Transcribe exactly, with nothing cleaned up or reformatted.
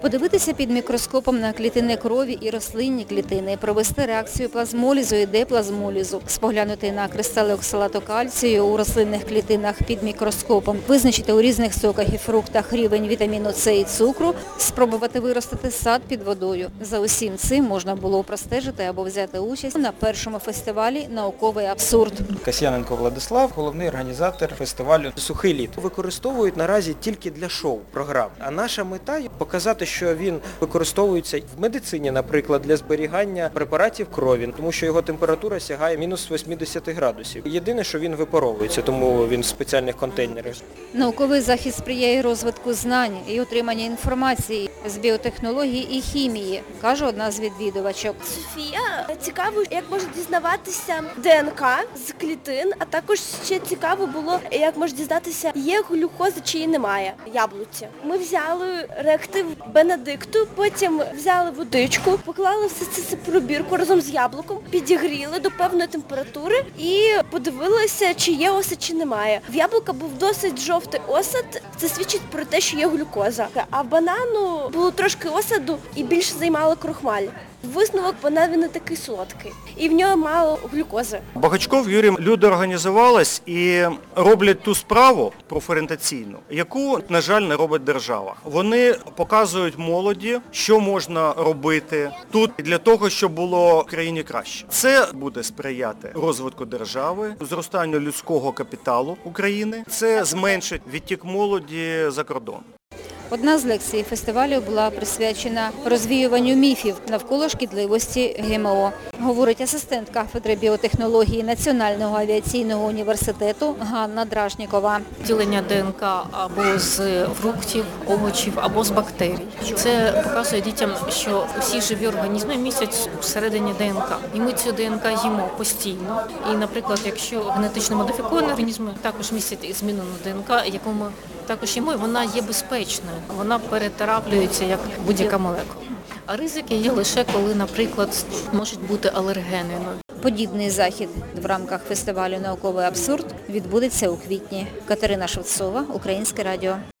Подивитися під мікроскопом на клітини крові і рослинні клітини, провести реакцію плазмолізу і деплазмолізу, споглянути на кристали оксалату кальцію у рослинних клітинах під мікроскопом, визначити у різних соках і фруктах рівень вітаміну С і цукру, спробувати виростити сад під водою. За усім цим можна було простежити або взяти участь на першому фестивалі «Науковий абсурд». Касьяненко Владислав, головний організатор фестивалю «Сухий лід». Використовують наразі тільки для шоу-програм. А наша мета – показати, що він використовується в медицині, наприклад, для зберігання препаратів крові, тому що його температура сягає мінус вісімдесят градусів. Єдине, що він випаровується, тому він в спеціальних контейнерах. Науковий захід сприяє розвитку знань і отримання інформації з біотехнології і хімії, каже одна з відвідувачок. Софія, цікаво, як можна дізнаватися ДНК з клітин, а також ще цікаво було, як можна дізнатися, є глюкоза чи її немає в яблуці. Ми взяли реактив Бенедикту, потім взяли водичку, поклали все це в пробірку разом з яблуком, підігріли до певної температури і подивилися, чи є осад, чи немає. В яблука був досить жовтий осад, це свідчить про те, що є глюкоза. А в банану було трошки осаду і більше займало крохмаль. Висновок, банан він не такий солодкий. І в нього мало глюкози. Багачков Юрій, люди організувались і роблять ту справу профорієнтаційну, яку, на жаль, не робить держава. Вони показують молоді, що можна робити тут для того, щоб було в країні краще. Це буде сприяти розвитку держави, зростанню людського капіталу України. Це зменшить відтік молоді за кордон. Одна з лекцій фестивалю була присвячена розвіюванню міфів навколо шкідливості ГМО, говорить асистент кафедри біотехнології Національного авіаційного університету Ганна Дражнікова. Ділення ДНК або з фруктів, овочів, або з бактерій. Це показує дітям, що всі живі організми містять всередині ДНК. І ми цю ДНК їмо постійно. І, наприклад, якщо генетично модифіковані організми також містять змінену ДНК, яку ми також їмо, і вона є безпечною. Вона перетраплюється як будь-яка молекула. А ризики є лише коли, наприклад, можуть бути алергенами. Подібний захід в рамках фестивалю «Науковий абсурд» відбудеться у квітні. Катерина Шевцова, Українське радіо.